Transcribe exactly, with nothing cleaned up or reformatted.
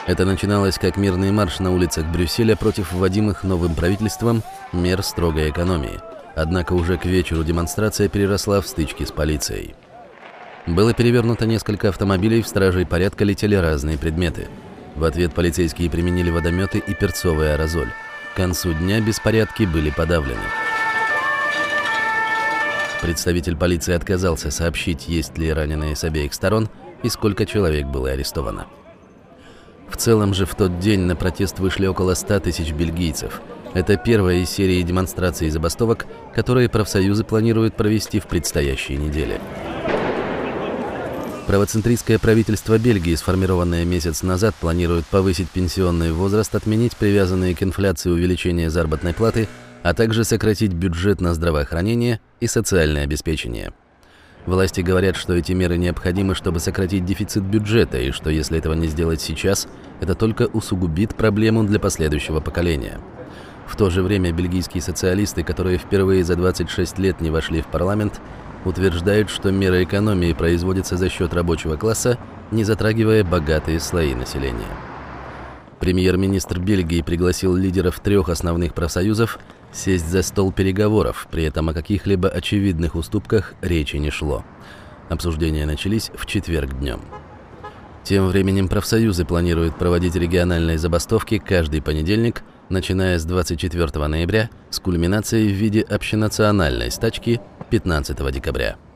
Это начиналось как мирный марш на улицах Брюсселя против вводимых новым правительством мер строгой экономии. Однако уже к вечеру демонстрация переросла в стычки с полицией. Было перевернуто несколько автомобилей, в стражей порядка летели разные предметы. В ответ полицейские применили водометы и перцовый аэрозоль. К концу дня беспорядки были подавлены. Представитель полиции отказался сообщить, есть ли раненые с обеих сторон и сколько человек было арестовано. В целом же в тот день на протест вышли около ста тысяч бельгийцев. Это первая из серии демонстраций и забастовок, которые профсоюзы планируют провести в предстоящие недели. Правоцентристское правительство Бельгии, сформированное месяц назад, планирует повысить пенсионный возраст, отменить привязанные к инфляции увеличения заработной платы, а также сократить бюджет на здравоохранение и социальное обеспечение. Власти говорят, что эти меры необходимы, чтобы сократить дефицит бюджета, и что если этого не сделать сейчас, это только усугубит проблему для последующего поколения. В то же время бельгийские социалисты, которые впервые за двадцать шесть лет не вошли в парламент, утверждают, что меры экономии производятся за счет рабочего класса, не затрагивая богатые слои населения. Премьер-министр Бельгии пригласил лидеров трех основных профсоюзов сесть за стол переговоров, при этом о каких-либо очевидных уступках речи не шло. Обсуждения начались в четверг днем. Тем временем профсоюзы планируют проводить региональные забастовки каждый понедельник, начиная с двадцать четвёртого ноября, с кульминацией в виде общенациональной стачки пятнадцатого декабря.